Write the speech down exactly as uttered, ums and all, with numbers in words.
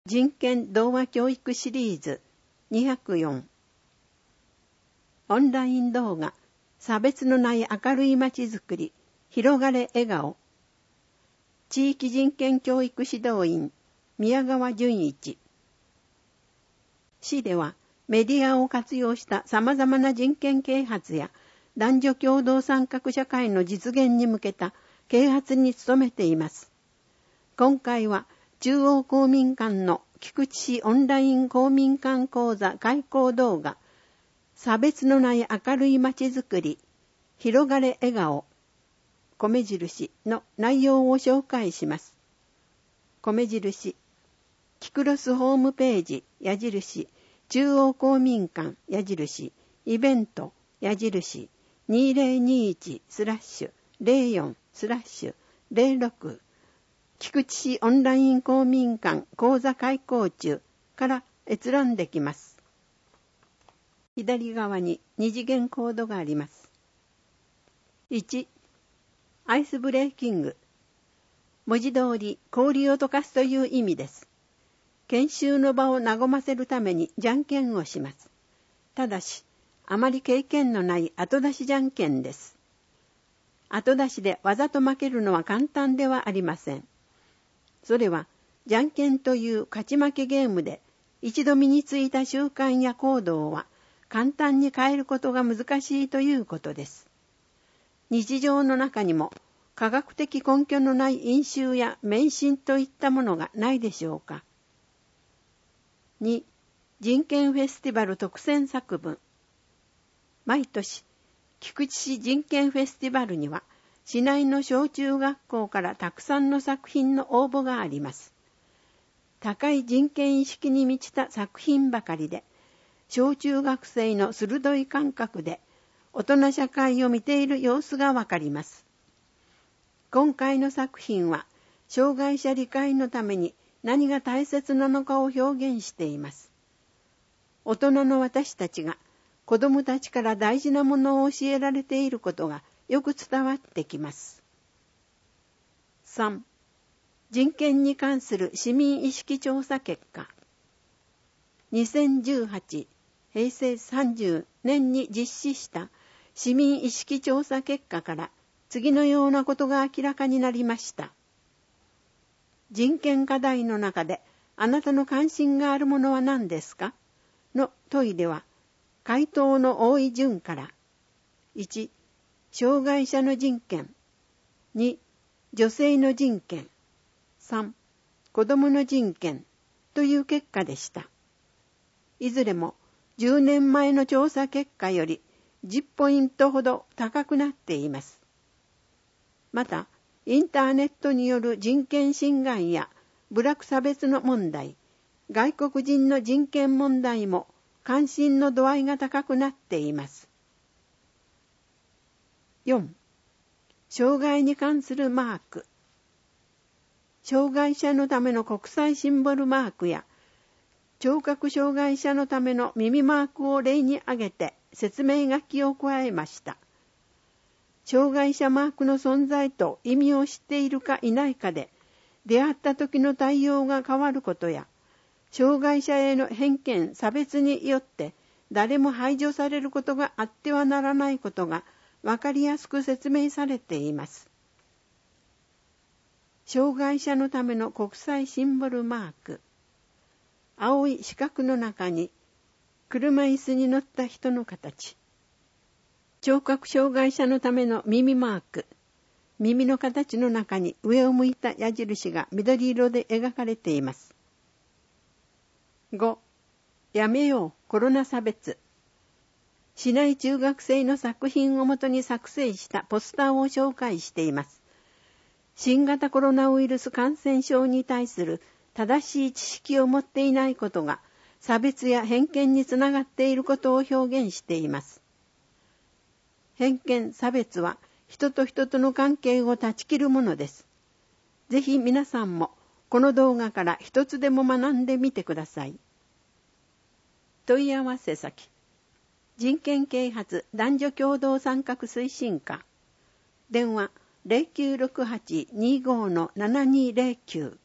人権童話教育シリーズにひゃくよん。オンライン動画差別のない明るいまちづくり広がれ笑顔。地域人権教育指導員宮川淳一。市ではメディアを活用した様々な人権啓発や男女共同参画社会の実現に向けた啓発に努めています。今回は中央公民館の菊池市オンライン公民館講座開講動画差別のない明るいまちづくり広がれ笑顔米印の内容を紹介します。米印キクロスホームページ矢印中央公民館矢印イベント矢印にせんにじゅういちスラッシュゼロよんスラッシュゼロろく菊池市オンライン公民館講座開講中から閲覧できます。左側に二次元コードがあります。いち. アイスブレーキング。文字通り氷を溶かすという意味です。研修の場を和ませるためにじゃんけんをします。ただし、あまり経験のない後出しじゃんけんです。後出しでわざと負けるのは簡単ではありません。それは、じゃんけんという勝ち負けゲームで、一度身についた習慣や行動は、簡単に変えることが難しいということです。日常の中にも、科学的根拠のない飲酒や迷信といったものがないでしょうか。に. 人権フェスティバル特選作文。毎年、菊池市人権フェスティバルには、市内の小中学校からたくさんの作品の応募があります。高い人権意識に満ちた作品ばかりで、小中学生の鋭い感覚で大人社会を見ている様子がわかります。今回の作品は、障害者理解のために何が大切なのかを表現しています。大人の私たちが子どもたちから大事なものを教えられていることがよく伝わってきます。さん. 人権に関する市民意識調査結果。にせんじゅうはち、へいせいさんじゅうねんに実施した市民意識調査結果から次のようなことが明らかになりました。人権課題の中であなたの関心があるものは何ですかの問いでは、回答の多い順から、いち. 障害者の人権、に. 女性の人権、さん. 子供の人権という結果でした。いずれもじゅうねんまえの調査結果よりじゅっポイントほど高くなっています。また、インターネットによる人権侵害や部落差別の問題、外国人の人権問題も関心の度合いが高くなっています。よん. 障害に関するマーク。障害者のための国際シンボルマークや聴覚障害者のための耳マークを例に挙げて説明書きを加えました。障害者マークの存在と意味を知っているかいないかで出会った時の対応が変わることや、障害者への偏見・差別によって誰も排除されることがあってはならないことがわかりやすく説明されています。障害者のための国際シンボルマーク。青い四角の中に車椅子に乗った人の形。聴覚障害者のための耳マーク。耳の形の中に上を向いた矢印が緑色で描かれています。ご. やめようコロナ差別。市内中学生の作品をもとに作成したポスターを紹介しています。新型コロナウイルス感染症に対する正しい知識を持っていないことが差別や偏見につながっていることを表現しています。偏見・差別は人と人との関係を断ち切るものです。ぜひ皆さんもこの動画から一つでも学んでみてください。問い合わせ先。人権啓発男女共同参画推進課。電話 ゼロきゅうろくはちにーごーのななにーゼロきゅう